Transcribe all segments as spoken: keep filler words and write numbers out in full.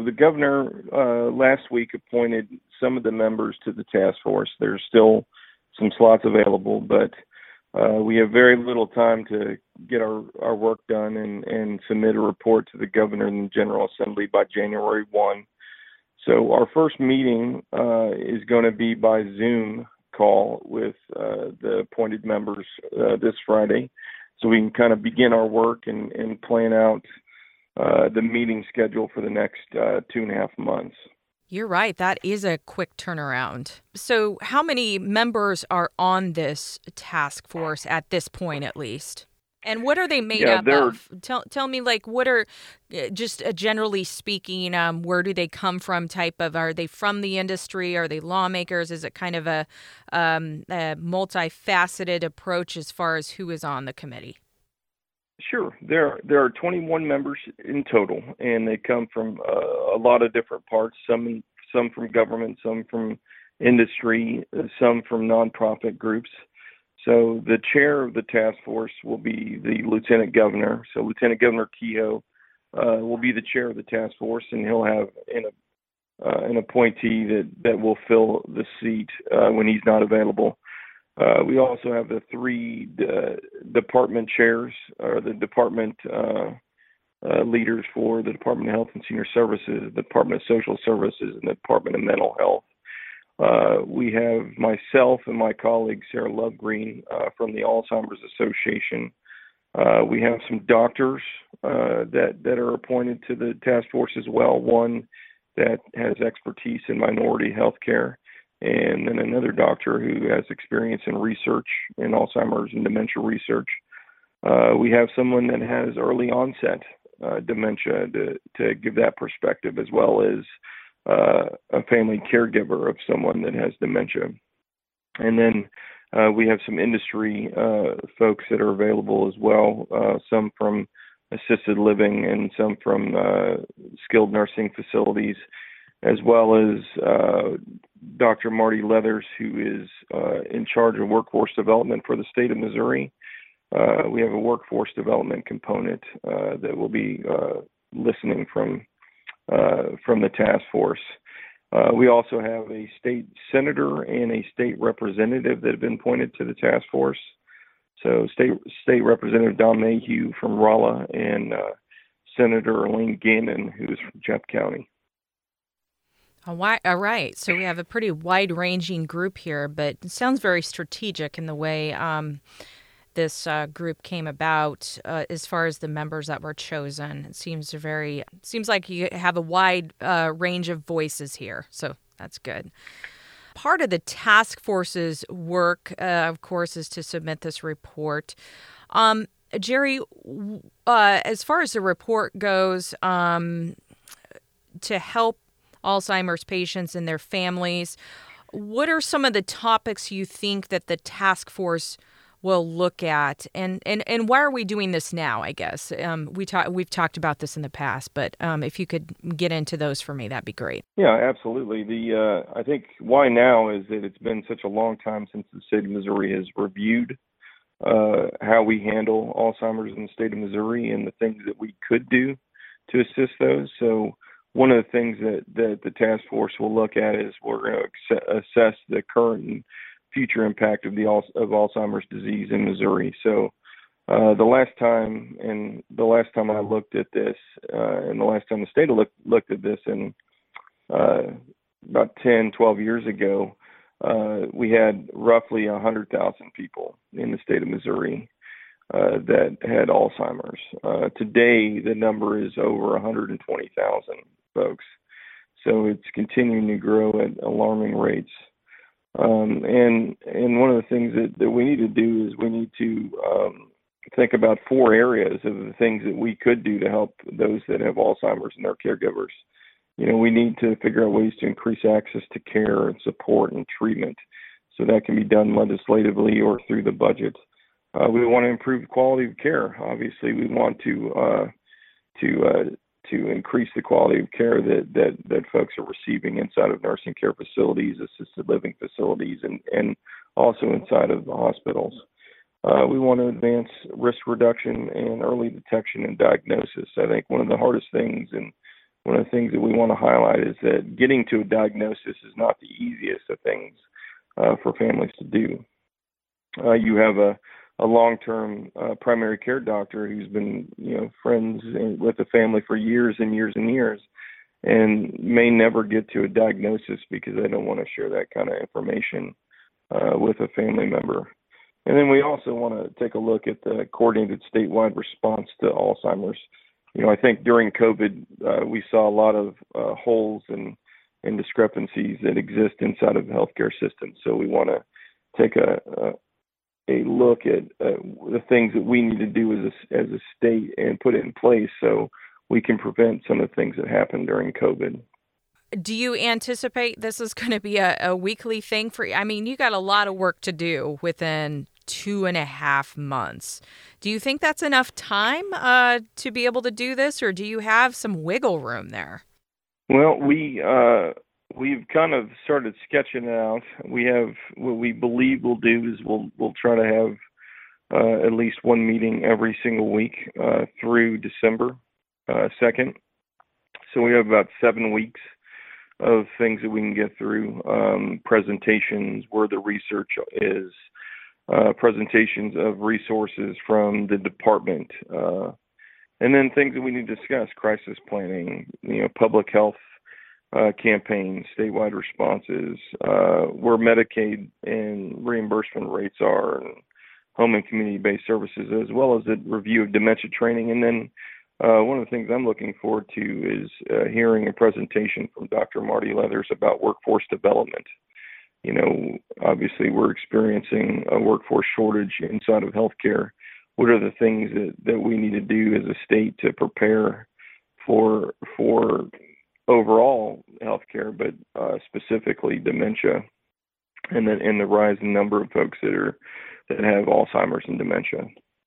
the governor uh, last week appointed some of the members to the task force. There's still some slots available, but uh, we have very little time to get our, our work done and, and submit a report to the governor and the General Assembly by January first. So our first meeting uh, is going to be by Zoom call with uh, the appointed members uh, this Friday, so we can kind of begin our work and, and plan out uh, the meeting schedule for the next uh, two and a half months. You're right. That is a quick turnaround. So how many members are on this task force at this point, at least? And what are they made yeah, up they're, of? Tell tell me, like, what are, uh, just uh, generally speaking, um, where do they come from type of, are they from the industry? Are they lawmakers? Is it kind of a, um, a multifaceted approach as far as who is on the committee? Sure. There, there are twenty-one members in total, and they come from uh, a lot of different parts, some, some from government, some from industry, uh, some from nonprofit groups. So the chair of the task force will be the lieutenant governor. So Lieutenant Governor Kehoe uh, will be the chair of the task force, and he'll have an, uh, an appointee that, that will fill the seat uh, when he's not available. Uh, we also have the three uh, department chairs, or the department uh, uh, leaders for the Department of Health and Senior Services, the Department of Social Services, and the Department of Mental Health. Uh, we have myself and my colleague, Sarah Lovegreen, uh, from the Alzheimer's Association. Uh, we have some doctors uh, that, that are appointed to the task force as well, one that has expertise in minority health care, and then another doctor who has experience in research in Alzheimer's and dementia research. Uh, we have someone that has early onset uh, dementia to, to give that perspective, as well as Uh, a family caregiver of someone that has dementia. And then uh, we have some industry uh, folks that are available as well, uh, some from assisted living and some from uh, skilled nursing facilities, as well as uh, Doctor Marty Leathers, who is uh, in charge of workforce development for the state of Missouri. Uh, we have a workforce development component uh, that will be uh, listening from Uh, from the task force. Uh, we also have a state senator and a state representative that have been appointed to the task force. So state state representative Don Mayhew from Rolla, and uh, Senator Elaine Gannon, who is from Jeff County. All right, all right. So we have a pretty wide-ranging group here, but it sounds very strategic in the way um, this uh, group came about uh, as far as the members that were chosen. It seems very, it seems like you have a wide uh, range of voices here, so that's good. Part of the task force's work, uh, of course, is to submit this report. Um, Jerry, uh, as far as the report goes, um, to help Alzheimer's patients and their families, what are some of the topics you think that the task force will look at, and, and, and why are we doing this now, I guess? Um, we talk, we've talked about this in the past, but um, if you could get into those for me, that'd be great. Yeah, absolutely. The uh, I think why now is that it's been such a long time since the state of Missouri has reviewed uh, how we handle Alzheimer's in the state of Missouri and the things that we could do to assist those. So one of the things that, that the task force will look at is we're going to assess the current and future impact of the of Alzheimer's disease in Missouri. So uh, the last time, and the last time I looked at this, uh, and the last time the state looked looked at this, in uh, about ten, twelve years ago, uh, we had roughly one hundred thousand people in the state of Missouri uh, that had Alzheimer's. Uh, today, the number is over one hundred twenty thousand folks. So it's continuing to grow at alarming rates. Um, and and one of the things that, that we need to do is we need to um, think about four areas of the things that we could do to help those that have Alzheimer's and their caregivers. You know, we need to figure out ways to increase access to care and support and treatment. So that can be done legislatively or through the budget. Uh, we want to improve the quality of care. Obviously, we want to uh, to uh, to increase the quality of care that, that, that folks are receiving inside of nursing care facilities, assisted living facilities, and, and also inside of the hospitals. Uh, we want to advance risk reduction and early detection and diagnosis. I think one of the hardest things in one of the things that we want to highlight is that getting to a diagnosis is not the easiest of things uh, for families to do. Uh, you have a, a long-term uh, primary care doctor who's been, you know, friends with the family for years and years and years, and may never get to a diagnosis because they don't want to share that kind of information uh, with a family member. And then we also want to take a look at the coordinated statewide response to Alzheimer's. You know, I think during COVID, uh, we saw a lot of uh, holes and, and discrepancies that exist inside of the healthcare system. So we want to take a, a, a look at uh, the things that we need to do as a, as a state and put it in place so we can prevent some of the things that happened during COVID. Do you anticipate this is going to be a, a weekly thing for you? I mean, you got a lot of work to do within two and a half months. Do you think that's enough time uh, to be able to do this, or do you have some wiggle room there? Well, we, uh, we've kind of started sketching it out. We have, what we believe we'll do is we'll, we'll try to have uh, at least one meeting every single week uh, through December uh, second. So we have about seven weeks of things that we can get through, um, presentations where the research is, uh, presentations of resources from the department, uh, and then things that we need to discuss, crisis planning, you know, public health uh, campaigns, statewide responses, uh, where Medicaid and reimbursement rates are, and home and community-based services, as well as the review of dementia training. And then Uh, one of the things I'm looking forward to is uh, hearing a presentation from Doctor Marty Leathers about workforce development. You know, obviously we're experiencing a workforce shortage inside of healthcare. What are the things that, that we need to do as a state to prepare for for overall healthcare, but uh, specifically dementia, and then in the rising number of folks that are that have Alzheimer's and dementia.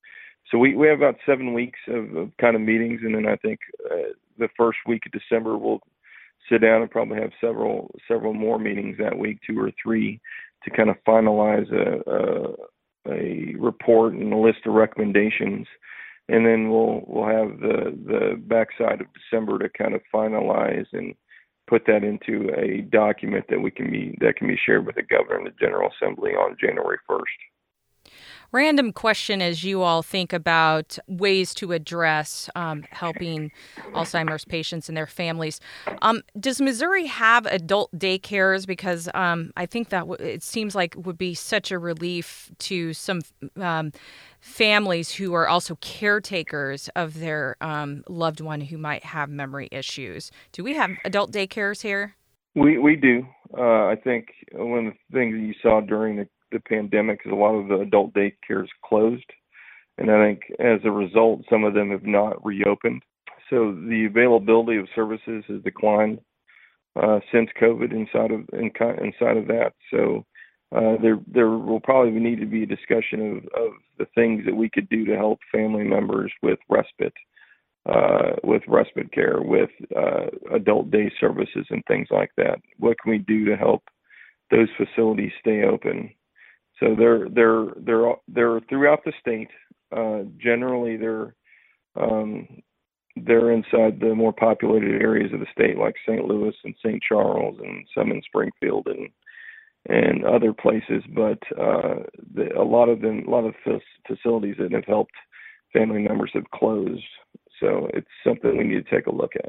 So we, we have about seven weeks of, of kind of meetings, and then I think uh, the first week of December we'll sit down and probably have several several more meetings that week, two or three, to kind of finalize a, a, a report and a list of recommendations, and then we'll we'll have the the backside of December to kind of finalize and put that into a document that we can be that can be shared with the governor and the General Assembly on January first. Random question as you all think about ways to address um, helping Alzheimer's patients and their families. Um, does Missouri have adult daycares? Because um, I think that w- it seems like would be such a relief to some um, families who are also caretakers of their um, loved one who might have memory issues. Do we have adult daycares here? We we do. Uh, I think one of the things that you saw during the the pandemic is a lot of the adult daycares closed, and I think as a result some of them have not reopened. So the availability of services has declined uh, since COVID inside of in, inside of that. So uh, there there will probably need to be a discussion of, of the things that we could do to help family members with respite, uh, with respite care, with uh, adult day services and things like that. What can we do to help those facilities stay open? So they're they're they're they're throughout the state. Uh, generally, they're um, they're inside the more populated areas of the state, like Saint Louis and Saint Charles, and some in Springfield and and other places. But uh, the, a lot of them, a lot of facilities that have helped family members have closed. So it's something we need to take a look at.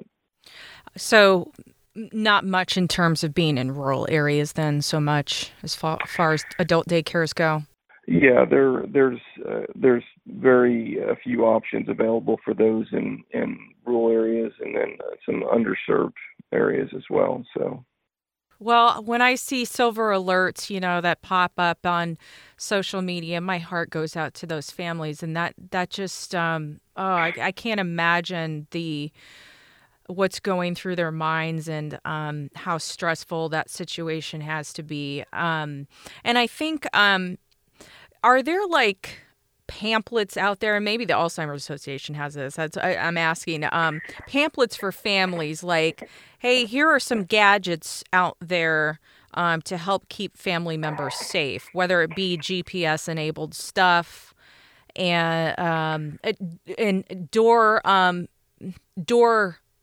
So. Not much in terms of being in rural areas then, so much as far, far as adult daycares go? Yeah, there there's uh, there's very uh, few options available for those in, in rural areas, and then uh, some underserved areas as well. So, well, when I see silver alerts, you know, that pop up on social media, my heart goes out to those families, and that that just um, oh, I, I can't imagine the what's going through their minds and um, how stressful that situation has to be. Um, and I think, um, are there like pamphlets out there? And maybe the Alzheimer's Association has this. That's, I, I'm asking um, pamphlets for families like, hey, here are some gadgets out there um, to help keep family members safe, whether it be G P S enabled stuff and, um, and door, um, door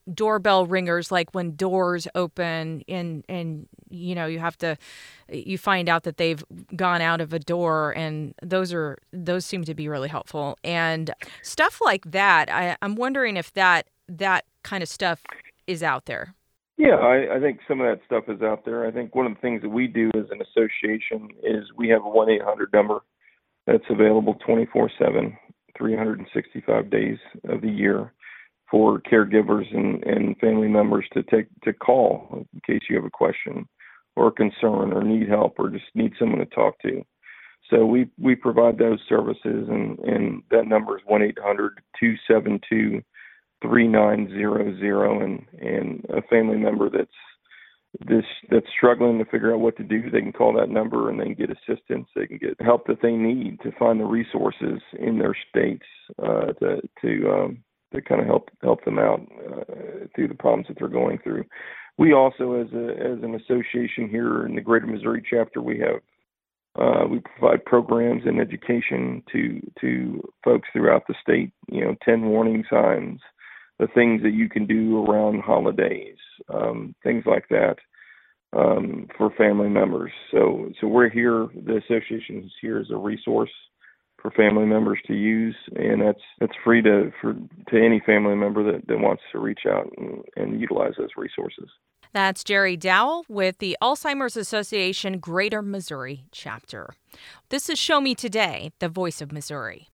doorbell ringers, like when doors open and and you know you have to you find out that they've gone out of a door, and those are those seem to be really helpful and stuff like that. I, I'm wondering if that that kind of stuff is out there. Yeah, I, I think some of that stuff is out there. I think one of the things that we do as an association is we have a one eight hundred number that's available twenty-four seven, three hundred sixty-five days of the year for caregivers and, and family members to take to call in case you have a question or a concern or need help or just need someone to talk to. So we, we provide those services, and, and that number is one eight hundred, two seven two, three nine zero zero, and, and a family member that's this that's struggling to figure out what to do, they can call that number and they can get assistance. They can get help that they need to find the resources in their states uh, to to um, to kind of help help them out uh, through the problems that they're going through. We also, as a as an association here in the Greater Missouri chapter, we have uh, we provide programs and education to to folks throughout the state. You know, ten warning signs, the things that you can do around holidays, um, things like that um, for family members. So, so we're here. The association is here as a resource for family members to use, and that's that's free to for to any family member that, that wants to reach out and, and utilize those resources. That's Jerry Dowell with the Alzheimer's Association Greater Missouri chapter. This is Show Me Today, the Voice of Missouri.